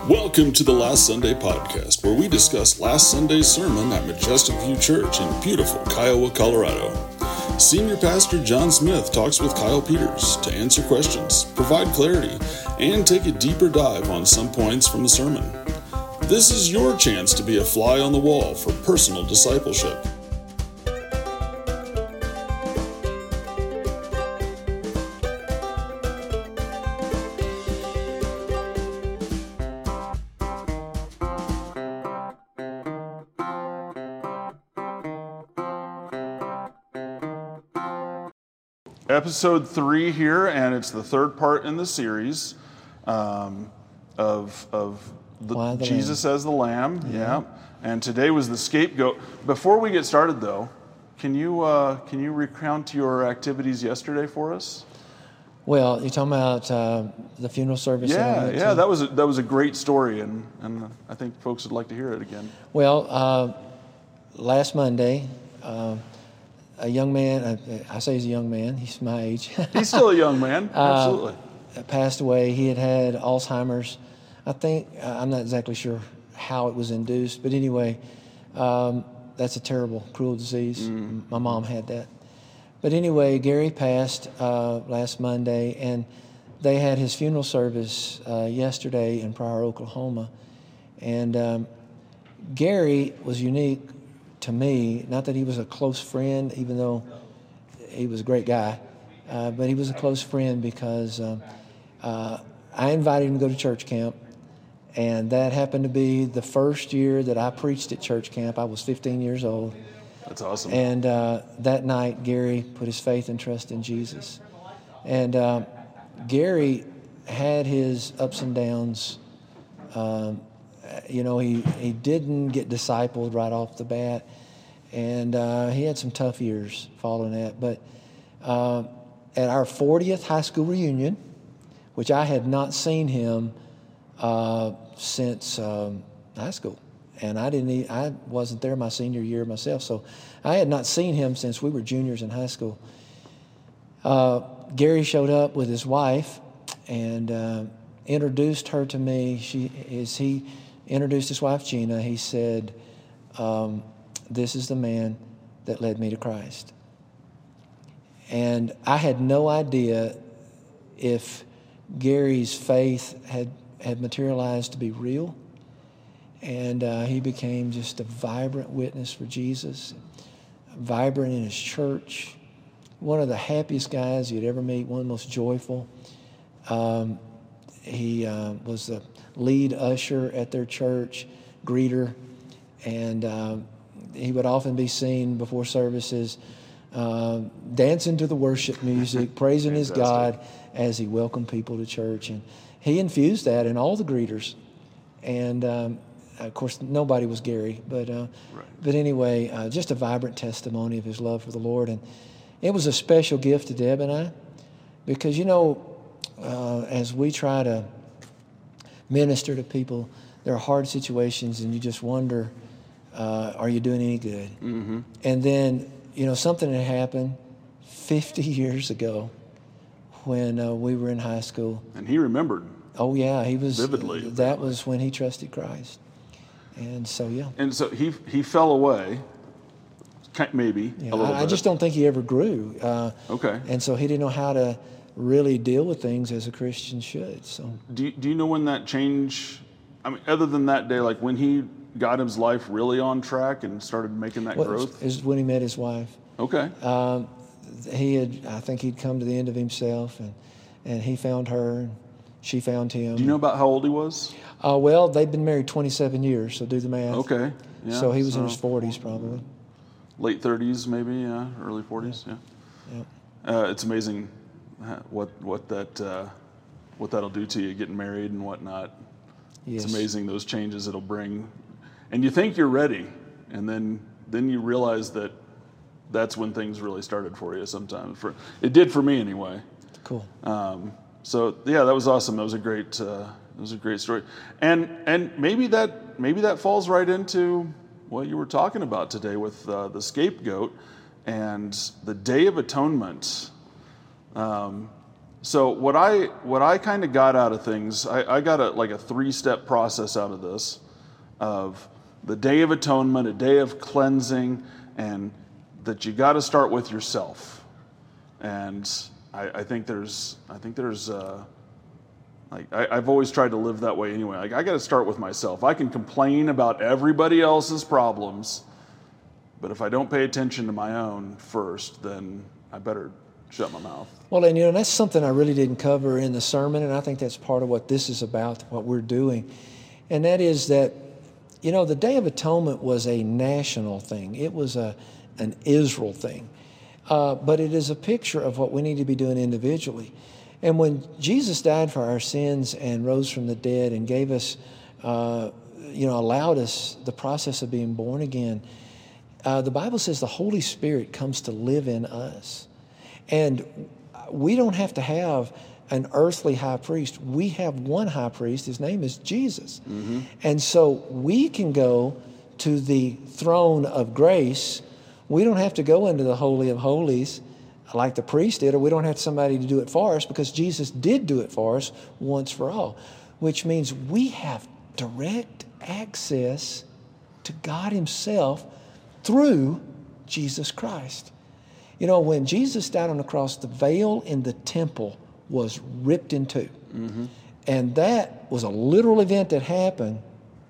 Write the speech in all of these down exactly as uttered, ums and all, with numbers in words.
Welcome to the Last Sunday Podcast, where we discuss last Sunday's sermon at Majestic View Church in beautiful Kiowa, Colorado. Senior Pastor John Smith talks with Kyle Peters to answer questions, provide clarity, and take a deeper dive on some points from the sermon. This is your chance to be a fly on the wall for personal discipleship. Episode three here, and it's the third part in the series um, of of the, the Jesus Lamb. as the Lamb. Yeah. yeah, and today was the scapegoat. Before we get started, though, can you uh, can you recount your activities yesterday for us? Well, you're talking about uh, the funeral service. that I Yeah, went yeah, to? that was a, that was a great story, and and I think folks would like to hear it again. Well, uh, last Monday, uh, a young man, uh, I say he's a young man, he's my age. He's still a young man, absolutely. Uh, passed away. He had had Alzheimer's. I think, uh, I'm not exactly sure how it was induced, but anyway, um, that's a terrible, cruel disease. Mm. My mom had that. But anyway, Gary passed uh, last Monday, and they had his funeral service uh, yesterday in Pryor, Oklahoma. And um, Gary was unique to me, not that he was a close friend, even though he was a great guy, uh, but he was a close friend because um, uh, I invited him to go to church camp, and that happened to be the first year that I preached at church camp. I was fifteen years old. That's awesome. And uh, that night, Gary put his faith and trust in Jesus. And uh, Gary had his ups and downs. Um, You know, he, he didn't get discipled right off the bat, and uh, he had some tough years following that. But uh, at our fortieth high school reunion, which I had not seen him uh, since um, high school, and I didn't e- I wasn't there my senior year myself, so I had not seen him since we were juniors in high school. Uh, Gary showed up with his wife and uh, introduced her to me. She is he. Introduced his wife, Gina. He said, um, this is the man that led me to Christ. And I had no idea if Gary's faith had, had materialized to be real. And uh, he became just a vibrant witness for Jesus, vibrant in his church, one of the happiest guys you'd ever meet, one of the most joyful. Um, he uh, was the lead usher at their church, greeter, and um, he would often be seen before services uh, dancing to the worship music, praising his God as he welcomed people to church. And he infused that in all the greeters. And um, of course, nobody was Gary, but uh, right. but anyway, uh, just a vibrant testimony of his love for the Lord. And it was a special gift to Deb and I, because you know, uh, as we try to minister to people, there are hard situations, and you just wonder, uh, are you doing any good? Mm-hmm. And then, you know, something had happened fifty years ago when uh, we were in high school. And he remembered. Oh, yeah. He was vividly. That vividly. was when he trusted Christ. And so, yeah. And so he he fell away, maybe, yeah, a little I, bit. I just don't think he ever grew. Uh, okay. And so he didn't know how to really deal with things as a Christian should. So, do you, do you know when that change? I mean, other than that day, like when he got his life really on track and started making that well, growth? Is when he met his wife. Okay. Um, he had, I think, he'd come to the end of himself, and and he found her, and she found him. Do you know about how old he was? Uh, well, they've been married twenty-seven years, so do the math. Okay. Yeah, so he was so in his forties, probably. Late thirties, maybe. Yeah, early forties. Yeah. Yeah. Uh, it's amazing what what that uh, what that'll do to you, getting married and whatnot. Yes. It's amazing those changes it'll bring, and you think you're ready, and then then you realize that that's when things really started for you. Sometimes for it did for me anyway. Cool. Um, so yeah, that was awesome. That was a great uh, that was a great story, and and maybe that maybe that falls right into what you were talking about today with uh, the scapegoat and the Day of Atonement. Um, So what I what I kind of got out of things, I, I got a like a three-step process out of this, of the Day of Atonement, a day of cleansing, and that you got to start with yourself. And I, I think there's I think there's uh, like I, I've always tried to live that way anyway. Like I got to start with myself. I can complain about everybody else's problems, but if I don't pay attention to my own first, then I better shut my mouth. Well, and you know, that's something I really didn't cover in the sermon, and I think that's part of what this is about, what we're doing. And that is that, you know, the Day of Atonement was a national thing. It was a an Israel thing. Uh, but it is a picture of what we need to be doing individually. And when Jesus died for our sins and rose from the dead and gave us, uh, you know, allowed us the process of being born again, uh, the Bible says the Holy Spirit comes to live in us. And we don't have to have an earthly high priest. We have one high priest. His name is Jesus. Mm-hmm. And so we can go to the throne of grace. We don't have to go into the Holy of Holies like the priest did, or we don't have somebody to do it for us, because Jesus did do it for us once for all, which means we have direct access to God Himself through Jesus Christ. You know, when Jesus died on the cross, the veil in the temple was ripped in two. Mm-hmm. And that was a literal event that happened.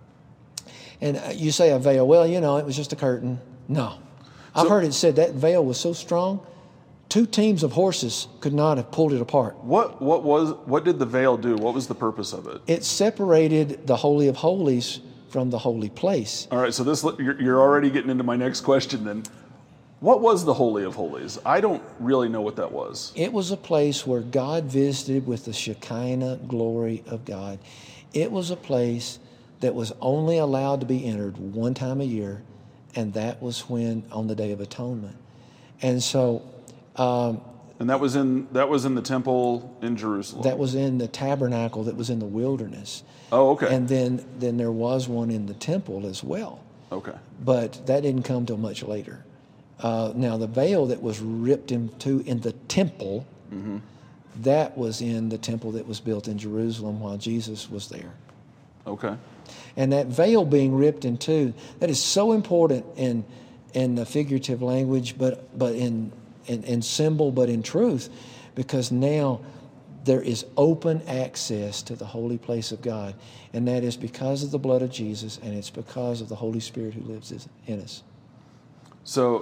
And you say a veil, well, you know, it was just a curtain. No. I've so, heard it said that veil was so strong, two teams of horses could not have pulled it apart. What what was what did the veil do? What was the purpose of it? It separated the Holy of Holies from the holy place. All right, so this you're, you're already getting into my next question then. What was the Holy of Holies? I don't really know what that was. It was a place where God visited with the Shekinah glory of God. It was a place that was only allowed to be entered one time a year, and that was when, on the Day of Atonement. And so... Um, and that was in that was in the temple in Jerusalem? That was in the tabernacle that was in the wilderness. Oh, okay. And then, then there was one in the temple as well. Okay. But that didn't come till much later. Uh, now, the veil that was ripped in two in the temple, mm-hmm. that was in the temple that was built in Jerusalem while Jesus was there. Okay. And that veil being ripped in two, that is so important in in the figurative language, but but in, in, in symbol, but in truth, because now there is open access to the holy place of God. And that is because of the blood of Jesus, and it's because of the Holy Spirit who lives in us. So,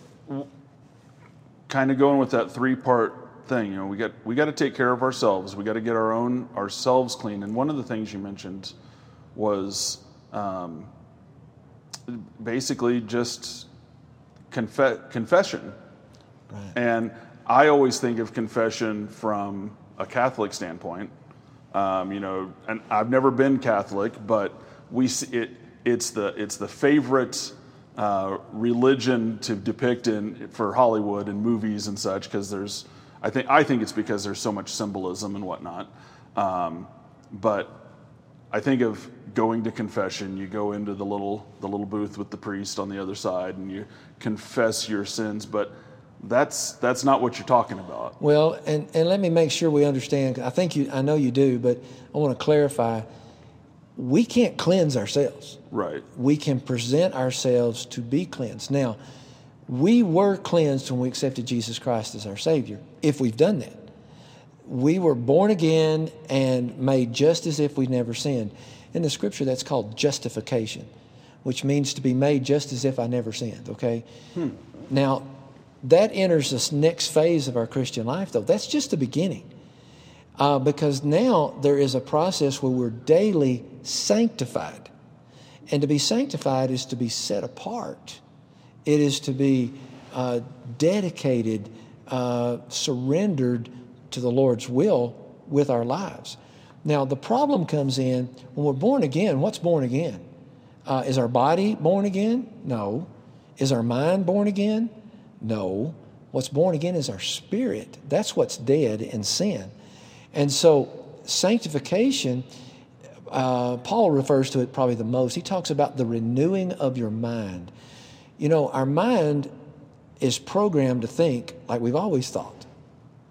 kind of going with that three-part thing, you know, we got we got to take care of ourselves. We got to get our own ourselves clean. And one of the things you mentioned was um, basically just confe- confession. Right. And I always think of confession from a Catholic standpoint. Um, you know, and I've never been Catholic, but we see it. It's the it's the favorite uh, religion to depict in for Hollywood and movies and such, because there's I think I think it's because there's so much symbolism and whatnot. Um, but I think of going to confession. You go into the little the little booth with the priest on the other side, and you confess your sins. But that's that's not what you're talking about. Well, and, and let me make sure we understand. I think you, I know you do, but I want to clarify. We can't cleanse ourselves. Right. We can present ourselves to be cleansed. Now, we were cleansed when we accepted Jesus Christ as our Savior, if we've done that. We were born again and made just as if we'd never sinned. In the Scripture, that's called justification, which means to be made just as if I never sinned, okay? Hmm. Now, that enters this next phase of our Christian life, though. That's just the beginning. Uh, because now there is a process where we're daily sanctified. And to be sanctified is to be set apart. It is to be uh, dedicated, uh, surrendered to the Lord's will with our lives. Now, the problem comes in when we're born again. What's born again? Uh, is our body born again? No. Is our mind born again? No. What's born again is our spirit. That's what's dead in sin. And so sanctification, uh, Paul refers to it probably the most. He talks about the renewing of your mind. You know, our mind is programmed to think like we've always thought.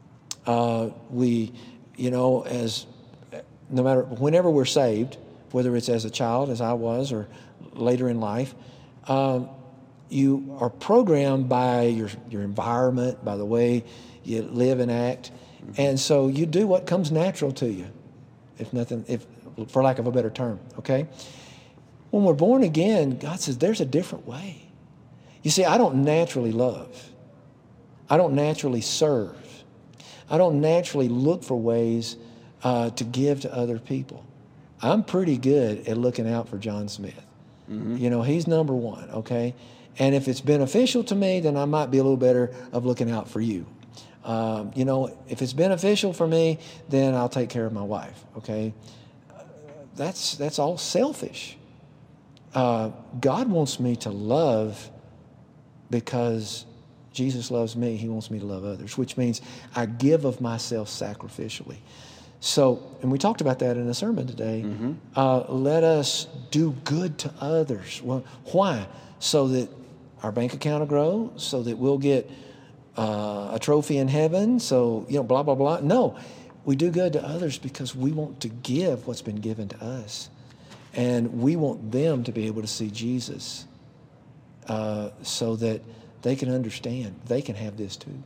Uh, we, you know, as no matter whenever we're saved, whether it's as a child, as I was, or later in life, um, you are programmed by your your environment, by the way you live and act, mm-hmm. and so you do what comes natural to you, if nothing, if for lack of a better term. Okay, when we're born again, God says there's a different way. You see, I don't naturally love. I don't naturally serve. I don't naturally look for ways uh, to give to other people. I'm pretty good at looking out for John Smith. Mm-hmm. You know, he's number one, okay? And if it's beneficial to me, then I might be a little better of looking out for you. Um, you know, if it's beneficial for me, then I'll take care of my wife, okay? Uh, that's, that's all selfish. Uh, God wants me to love because Jesus loves me. He wants me to love others, which means I give of myself sacrificially. So, and we talked about that in the sermon today. Mm-hmm. Uh, let us do good to others. Well, why? So that our bank account will grow, so that we'll get uh, a trophy in heaven, so, you know, blah, blah, blah. No, we do good to others because we want to give what's been given to us. And we want them to be able to see Jesus uh, so that they can understand. They can have this too.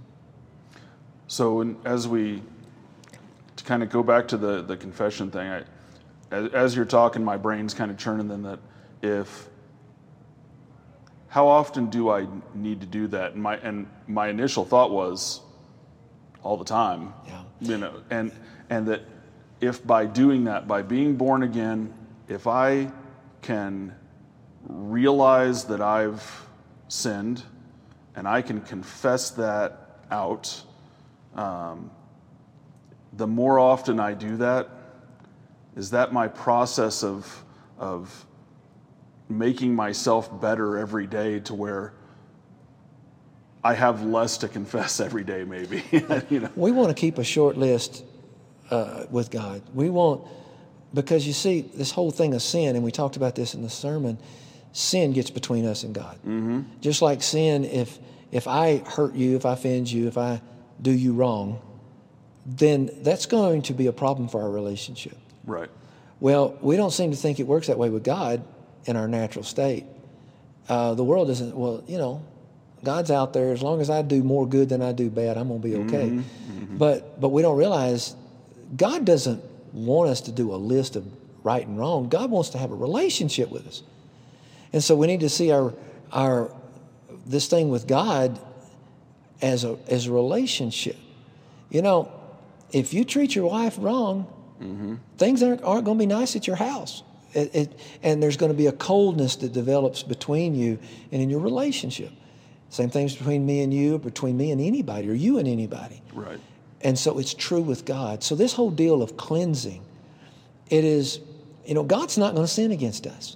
So in, as we, to kind of go back to the, the confession thing, I, as, as you're talking, my brain's kind of churning then that if, how often do I need to do that? And my, and my initial thought was all the time, yeah. you know, and, and that if by doing that, by being born again, if I can realize that I've sinned and I can confess that out, um, the more often I do that, is that my process of of making myself better every day to where I have less to confess every day, maybe. You know? We want to keep a short list uh, with God. We want, because you see, this whole thing of sin, and we talked about this in the sermon, sin gets between us and God. Mm-hmm. Just like sin, if if I hurt you, if I offend you, if I do you wrong, then that's going to be a problem for our relationship. Right. Well, we don't seem to think it works that way with God in our natural state. Uh, the world doesn't, well, you know, God's out there. As long as I do more good than I do bad, I'm going to be okay. Mm-hmm. Mm-hmm. But but we don't realize God doesn't want us to do a list of right and wrong. God wants to have a relationship with us. And so we need to see our our this thing with God as a as a relationship. You know, if you treat your wife wrong, mm-hmm. things aren't, aren't going to be nice at your house. It, it, and there's going to be a coldness that develops between you and in your relationship. Same things between me and you, between me and anybody, or you and anybody. Right. And so it's true with God. So this whole deal of cleansing, it is, you know, God's not going to sin against us.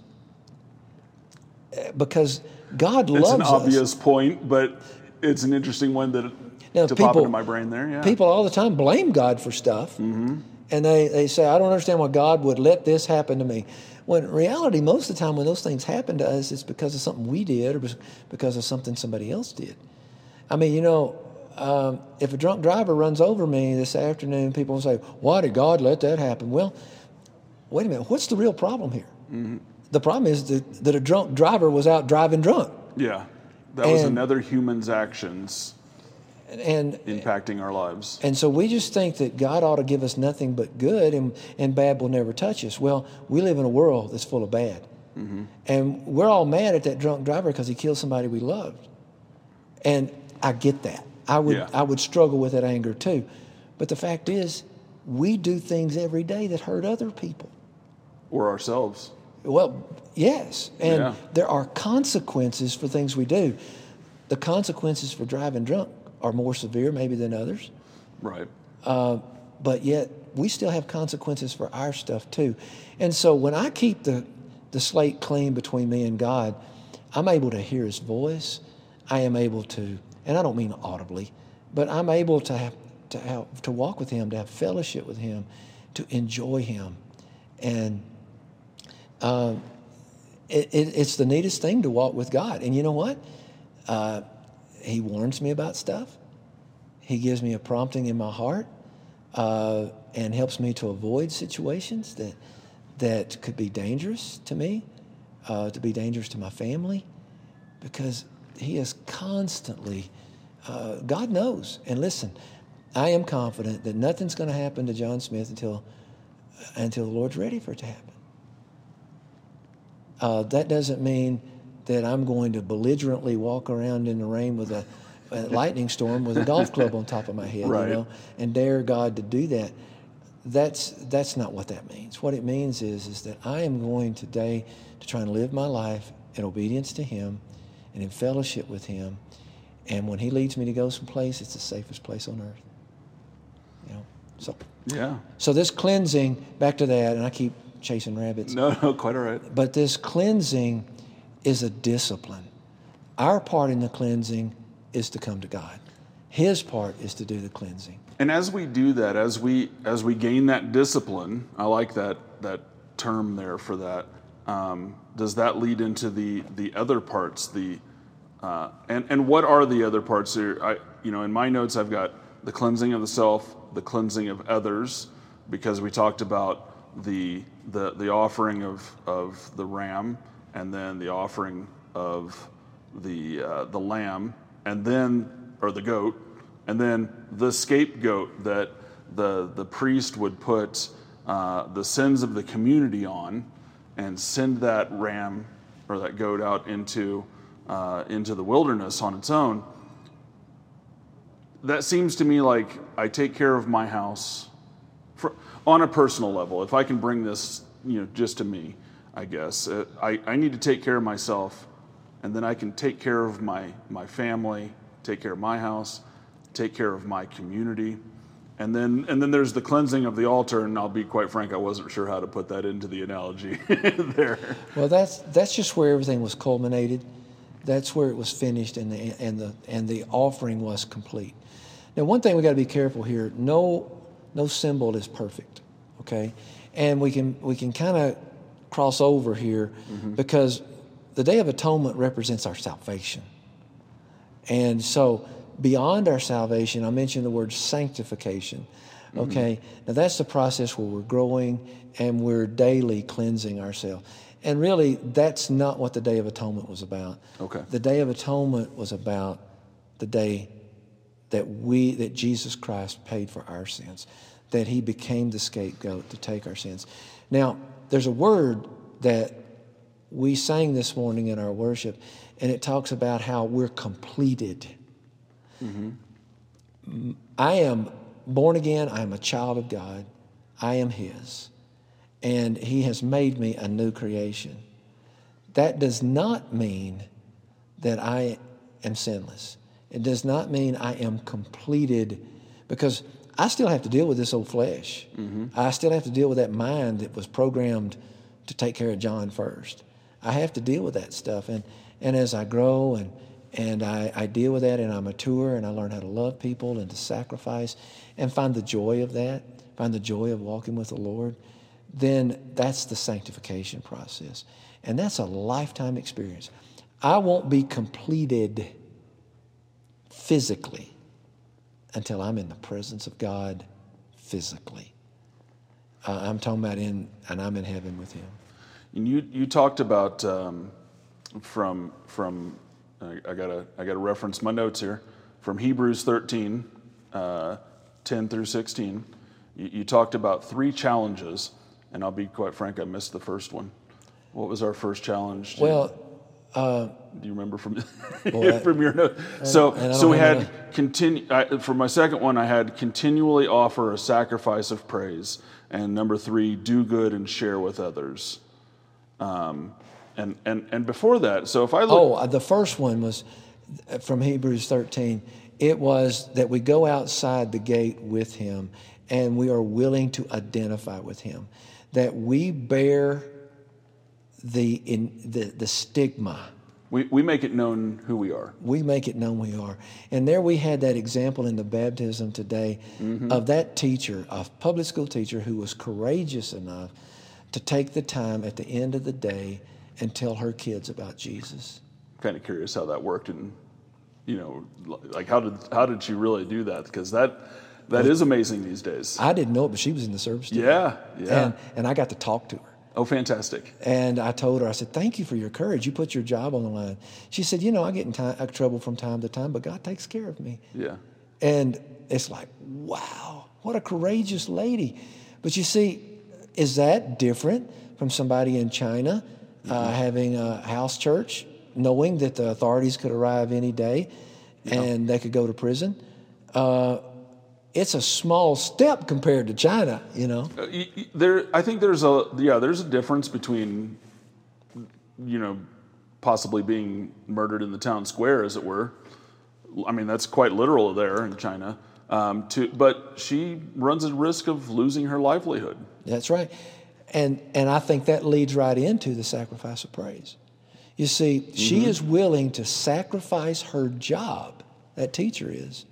Because God it's loves us. It's an obvious point, but it's an interesting one that now, to people, pop into my brain there. Yeah. People all the time blame God for stuff. Mm-hmm. And they, they say, I don't understand why God would let this happen to me. When in reality, most of the time when those things happen to us, it's because of something we did or because of something somebody else did. I mean, you know, um, if a drunk driver runs over me this afternoon, people will say, why did God let that happen? Well, wait a minute. What's the real problem here? Mm-hmm. The problem is that, that a drunk driver was out driving drunk. Yeah. That was and, another human's actions and impacting our lives. And so we just think that God ought to give us nothing but good and, and bad will never touch us. Well, we live in a world that's full of bad. Mm-hmm. And we're all mad at that drunk driver because he killed somebody we loved. And I get that. I would yeah. I would struggle with that anger too. But the fact is, we do things every day that hurt other people. Or ourselves. Well, yes. And yeah. there are consequences for things we do. The consequences for driving drunk are more severe maybe than others. Right. Uh, but yet we still have consequences for our stuff too. And so when I keep the, the slate clean between me and God, I'm able to hear his voice. I am able to, and I don't mean audibly, but I'm able to have to have, to walk with him, to have fellowship with him, to enjoy him. And uh, it, it, it's the neatest thing to walk with God. And you know what? Uh, He warns me about stuff. He gives me a prompting in my heart. uh, and helps me to avoid situations that that could be dangerous to me, uh, to be dangerous to my family, because he is constantly, uh, God knows. And listen, I am confident that nothing's going to happen to John Smith until until the Lord's ready for it to happen. Uh, that doesn't mean that I'm going to belligerently walk around in the rain with a, a lightning storm with a golf club on top of my head, right. you know, and dare God to do that. That's that's not what that means. What it means is is that I am going today to try and live my life in obedience to Him and in fellowship with Him. And when He leads me to go someplace, it's the safest place on earth. You know, so yeah. So this cleansing, back to that, and I keep chasing rabbits. No, no, quite all right. But this cleansing is a discipline. Our part in the cleansing is to come to God. His part is to do the cleansing. And as we do that, as we as we gain that discipline, I like that that term there for that. Um, does that lead into the the other parts? The uh, and and what are the other parts here? I you know in my notes I've got the cleansing of the self, the cleansing of others, because we talked about the the the offering of of the ram, and then the offering of the uh, the lamb, and then or the goat, and then the scapegoat that the the priest would put uh, the sins of the community on, and send that ram or that goat out into uh, into the wilderness on its own. That seems to me like I take care of my house for, on a personal level. If I can bring this, you know, just to me, I guess uh, I, I need to take care of myself, and then I can take care of my my family, take care of my house, take care of my community, and then and then there's the cleansing of the altar. And I'll be quite frank, I wasn't sure how to put that into the analogy there. Well, that's that's just where everything was culminated. That's where it was finished, and the and the and the offering was complete. Now, one thing we got to be careful here: no, no symbol is perfect, okay? And we can we can kind of cross over here mm-hmm. because the Day of Atonement represents our salvation, and so beyond our salvation, I mentioned the word sanctification. Okay, mm-hmm. Now that's the process where we're growing and we're daily cleansing ourselves. And really, that's not what the Day of Atonement was about. Okay, the Day of Atonement was about the day that we, that Jesus Christ paid for our sins, that He became the scapegoat to take our sins. Now, there's a word that we sang this morning in our worship, and it talks about how we're completed. Mm-hmm. I am born again. I am a child of God. I am His. And He has made me a new creation. That does not mean that I am sinless. It does not mean I am completed, because I still have to deal with this old flesh. Mm-hmm. I still have to deal with that mind that was programmed to take care of John first. I have to deal with that stuff. And, and as I grow and, and I, I deal with that and I mature and I learn how to love people and to sacrifice and find the joy of that, find the joy of walking with the Lord, then that's the sanctification process. And that's a lifetime experience. I won't be completed physically until I'm in the presence of God physically. Uh, I'm talking about in, and I'm in heaven with Him. And you you talked about um, from from I, I gotta I gotta reference my notes here from Hebrews thirteen, uh, ten through sixteen. You, you talked about three challenges, and I'll be quite frank, I missed the first one. What was our first challenge? Well. Uh, Do you remember from well, from your note? So, so we had continue. I, for my second one, I had continually offer a sacrifice of praise, and number three, do good and share with others. Um, and and and before that, so if I look, oh, the first one was from Hebrews thirteen. It was that we go outside the gate with Him, and we are willing to identify with Him, that we bear the in the, the stigma. We we make it known who we are. We make it known we are. And there we had that example in the baptism today mm-hmm. of that teacher, a public school teacher who was courageous enough to take the time at the end of the day and tell her kids about Jesus. I'm kind of curious how that worked, and you know, like how did how did she really do that? Because that That is amazing these days. I didn't know it, but she was in the service too. Yeah, yeah. And, and I got to talk to her. Oh, fantastic. And I told her, I said, thank you for your courage. You put your job on the line. She said, you know, I get in time, trouble from time to time, but God takes care of me. Yeah. And it's like, wow, what a courageous lady. But you see, is that different from somebody in China uh, mm-hmm. having a house church, knowing that the authorities could arrive any day yeah. and they could go to prison? Uh, it's a small step compared to China, you know. Uh, there, I think there's a yeah, there's a difference between, you know, possibly being murdered in the town square, as it were. I mean, that's quite literal there in China. Um, to, but she runs a risk of losing her livelihood. That's right. And and I think that leads right into the sacrifice of praise. You see, mm-hmm. she is willing to sacrifice her job, that teacher is,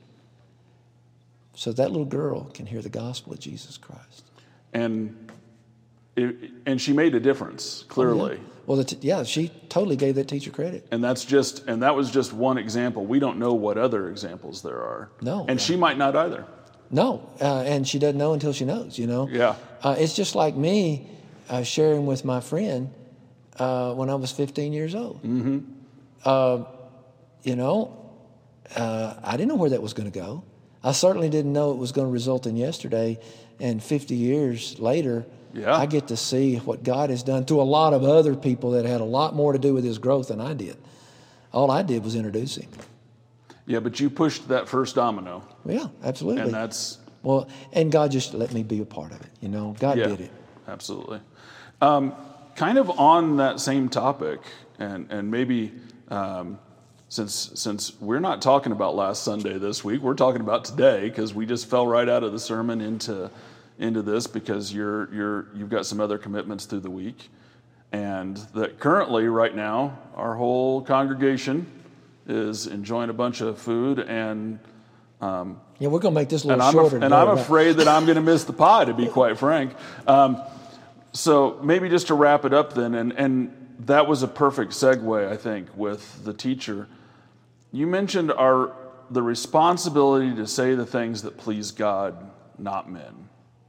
so that little girl can hear the gospel of Jesus Christ. And it, and she made a difference, clearly. Oh, yeah. Well, the t- yeah, she totally gave that teacher credit. And that's just and that was just one example. We don't know what other examples there are. No. And she might not either. No, uh, and she doesn't know until she knows, you know. Yeah. Uh, it's just like me uh, sharing with my friend uh, when I was fifteen years old. Mm-hmm. Uh, you know, uh, I didn't know where that was going to go. I certainly didn't know it was going to result in yesterday. And fifty years later, yeah. I get to see what God has done to a lot of other people that had a lot more to do with his growth than I did. All I did was introduce him. Yeah, but you pushed that first domino. Yeah, absolutely. And that's... Well, and God just let me be a part of it, you know. God yeah, did it. Absolutely. Um, kind of on that same topic, and, and maybe um, since since we're not talking about last Sunday this week, we're talking about today, because we just fell right out of the sermon into into this because you're you're you've got some other commitments through the week. And that currently, right now, our whole congregation is enjoying a bunch of food, and um, yeah, we're going to make this a little and I'm shorter. Af- and I'm afraid that I'm going to miss the pie, to be quite frank. Um, so maybe just to wrap it up then, and, and that was a perfect segue, I think, with the teacher. You mentioned our the responsibility to say the things that please God, not men.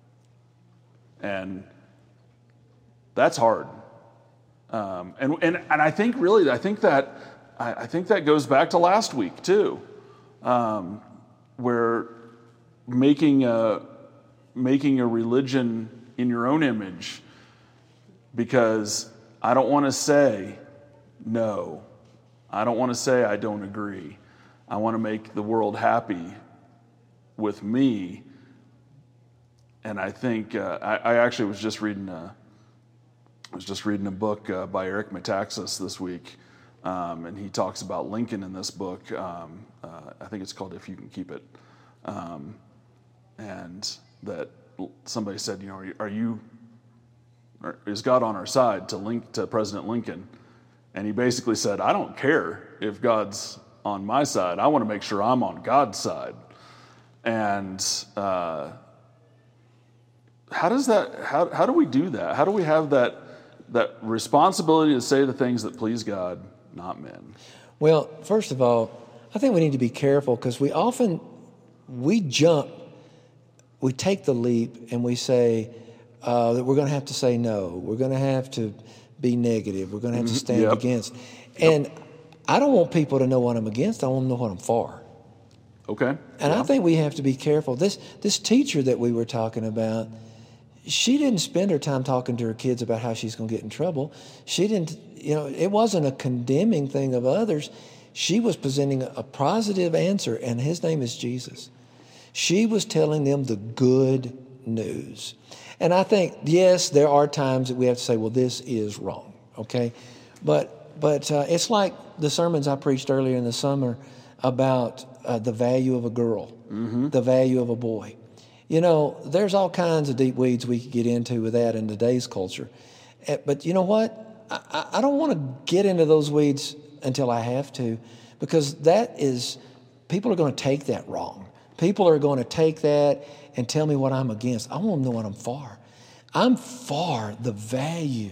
And that's hard. Um, and, and and I think really, I think that I, I think that goes back to last week too, um, where making a making a religion in your own image, because I don't want to say no, I don't want to say I don't agree. I want to make the world happy with me. And I think uh, I, I actually was just reading a. I was just reading a book uh, by Eric Metaxas this week, um, and he talks about Lincoln in this book. Um, uh, I think it's called "If You Can Keep It," um, and that somebody said, you know, are you, are you are, is God on our side to link to President Lincoln? And he basically said, I don't care if God's on my side. I want to make sure I'm on God's side. And uh, how does that? How how do we do that? How do we have that? That responsibility to say the things that please God, not men? Well, first of all, I think we need to be careful, because we often, we jump, we take the leap and we say uh, that we're going to have to say no. We're going to have to be negative. We're going to have to stand yep. against. And yep. I don't want people to know what I'm against. I want them to know what I'm for. Okay. And yeah. I think we have to be careful. This This teacher that we were talking about, she didn't spend her time talking to her kids about how she's going to get in trouble. She didn't, you know, it wasn't a condemning thing of others. She was presenting a positive answer, and his name is Jesus. She was telling them the good news. And I think, yes, there are times that we have to say, well, this is wrong, okay? But but uh, it's like the sermons I preached earlier in the summer about uh, the value of a girl, mm-hmm. the value of a boy. You know, there's all kinds of deep weeds we could get into with that in today's culture. But you know what? I, I don't want to get into those weeds until I have to, because that is, people are going to take that wrong. People are going to take that and tell me what I'm against. I want to know what I'm for. I'm for the value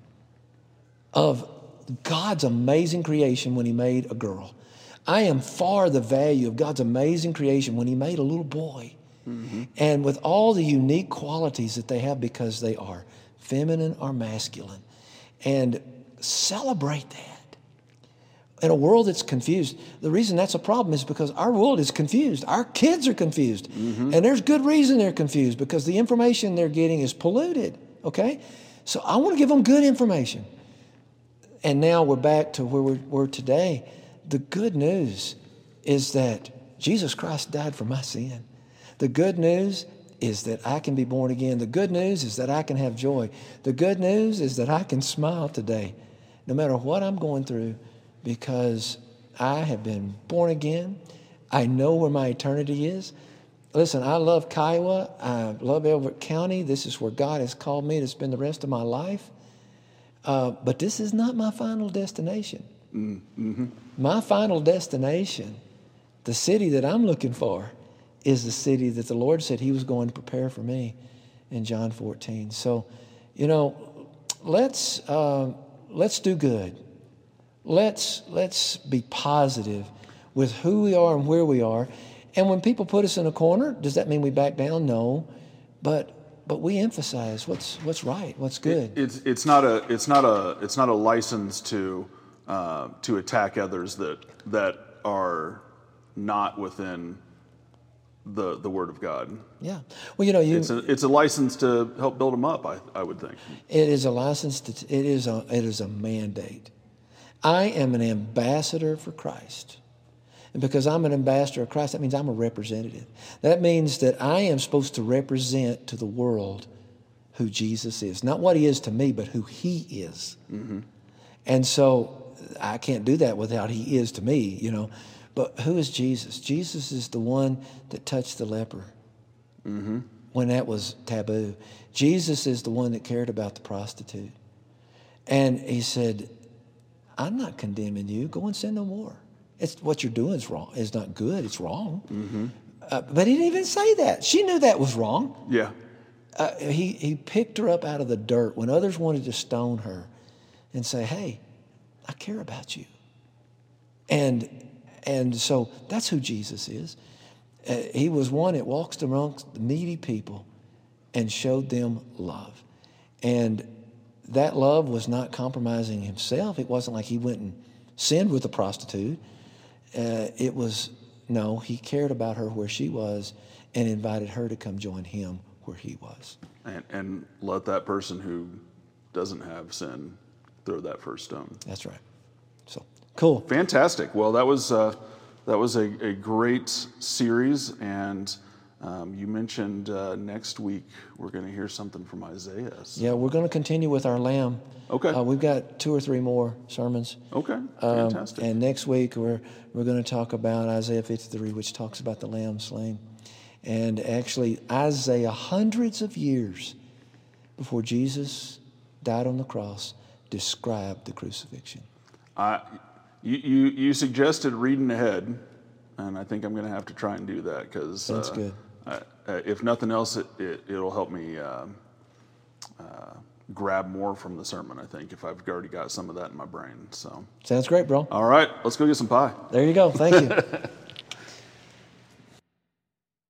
of God's amazing creation when he made a girl. I am for the value of God's amazing creation when he made a little boy. Mm-hmm. And with all the unique qualities that they have because they are feminine or masculine. And celebrate that. In a world that's confused, the reason that's a problem is because our world is confused. Our kids are confused. Mm-hmm. And there's good reason they're confused because the information they're getting is polluted, okay? So I want to give them good information. And now we're back to where we were today. The good news is that Jesus Christ died for my sin. The good news is that I can be born again. The good news is that I can have joy. The good news is that I can smile today, no matter what I'm going through, because I have been born again. I know where my eternity is. Listen, I love Kiowa. I love Elbert County. This is where God has called me to spend the rest of my life. Uh, but this is not my final destination. Mm-hmm. My final destination, the city that I'm looking for, is the city that the Lord said he was going to prepare for me in John fourteen. So, you know, let's uh, let's do good. Let's let's be positive with who we are and where we are. And when people put us in a corner, does that mean we back down? No, but but we emphasize what's what's right, what's good. It, it's it's not a it's not a it's not a license to uh, to attack others that that are not within the the Word of God. Yeah, well, you know, you it's a it's a license to help build them up. I I would think it is a license to it is a it is a mandate. I am an ambassador for Christ. And because I'm an ambassador of Christ, that means I'm a representative. That means that I am supposed to represent to the world who Jesus is. Not what he is to me, but who he is. Mm-hmm. And so I can't do that without he is to me, you know. But who is Jesus? Jesus is the one that touched the leper mm-hmm. when that was taboo. Jesus is the one that cared about the prostitute. And he said, I'm not condemning you. Go and sin no more. It's what you're doing is wrong. It's not good. It's wrong. Mm-hmm. Uh, but he didn't even say that. She knew that was wrong. Yeah. Uh, he he picked her up out of the dirt when others wanted to stone her, and say, "Hey, I care about you." And and so that's who Jesus is. Uh, he was one that walks amongst the needy people, and showed them love, and that love was not compromising himself. It wasn't like he went and sinned with the prostitute. Uh, it was, no, he cared about her where she was and invited her to come join him where he was. And, and let that person who doesn't have sin throw that first stone. That's right. So, cool. Fantastic. Well, that was uh, that was a, a great series, and Um, you mentioned uh, next week we're going to hear something from Isaiah. So. Yeah, we're going to continue with our lamb. Okay. Uh, we've got two or three more sermons. Okay, fantastic. Um, and next week we're we're going to talk about Isaiah fifty-three, which talks about the lamb slain. And actually, Isaiah, hundreds of years before Jesus died on the cross, described the crucifixion. Uh, you, you, you suggested reading ahead, and I think I'm going to have to try and do that because that's uh, good. Uh, uh, if nothing else, it, it, it'll help me uh, uh, grab more from the sermon, I think, if I've already got some of that in my brain. So sounds great, bro. All right, let's go get some pie. There you go. Thank you.